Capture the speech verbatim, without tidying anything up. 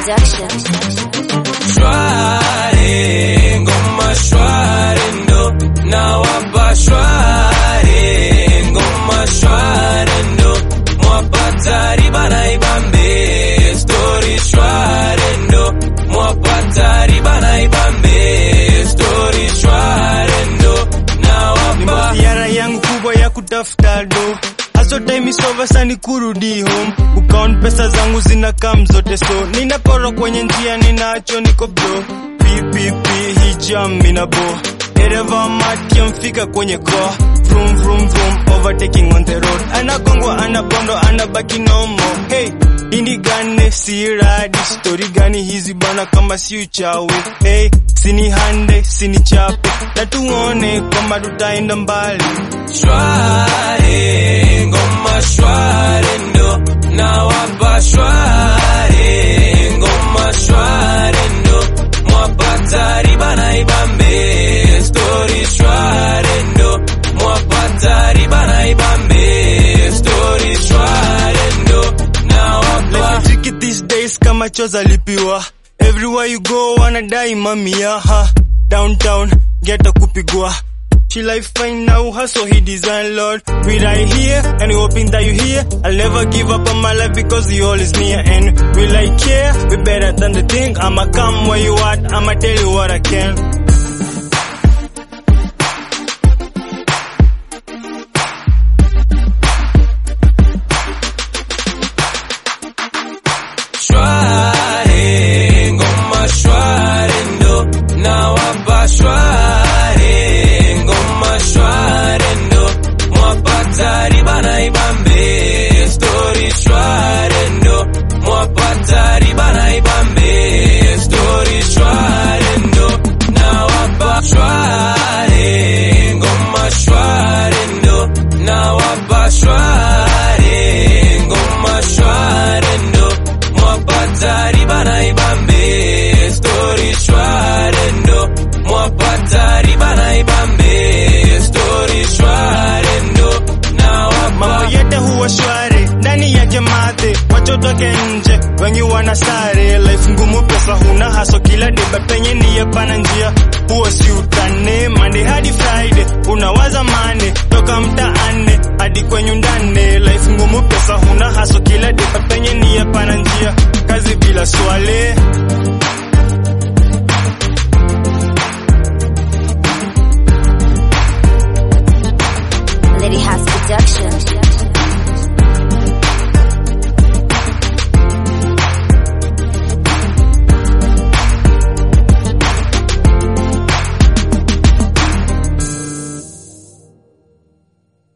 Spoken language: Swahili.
Production. Shwari, ngoma shwari ndo na wapa shwari, ngoma shwari ndo mwapata riba na ibambe. Story shwari ndo mwapata riba na ibambe. Story shwari ndo na wapa. Ni ziara yangu kubwa ya kutafuta do. Aso time is over sani kurudi home. Ukaon pesa zangu zina kam zote, so ninaporo kwenye njia ninaacho niko bro. P P P hijam mina bo. Dereva mati mfika kwenye core. Vroom vroom vroom overtaking on the road. Anagongwa anabondo anabaki no more. Hey, ini gane si radi. Story gani hizi bana kama si uchawi. Hey, sini hande sini chape. Na tuone kwamba tutaenda mbali. Shwari, ngoma shwari ndo na wapa shwari, ngoma shwari ndo mwapata riba na ibambe. Story shwari ndo mwapata riba na ibambe. Story shwari ndo na wapa. Let's trick it these days kama choza lipiwa. Everywhere you go wanadai mamia ha. Downtown get a kupigwa. She life fine now, hustle he design, Lord. We right here, and we hoping that you hear. I'll never give up on my life because you all is near. And we like care, we better than the thing. I'ma come where you at, I'ma tell you what I can. Shwari, ngoma shwari ndo na wapa shwari, ngoma shwari ndo mwapata riba na ibambe. Story shwari ndo mwapata riba na ibambe. Story shwari ndo na wapa shwari, ngoma shwari ndo na wapa shwari, ngoma shwari ndo mwapata riba na ibambe. Story shwari ndo mwapata riba na ibambe. Story shwari ndo na wapa. Mambo yote huwa shwari, ndani yake mate. Watoto ke nje, wengi wana sare. Life ngumu pesa huna haso kila deba. Penye ni yepana njia, huwa si utane. Monday hadi Friday, unawaza mane. Toka mtaane,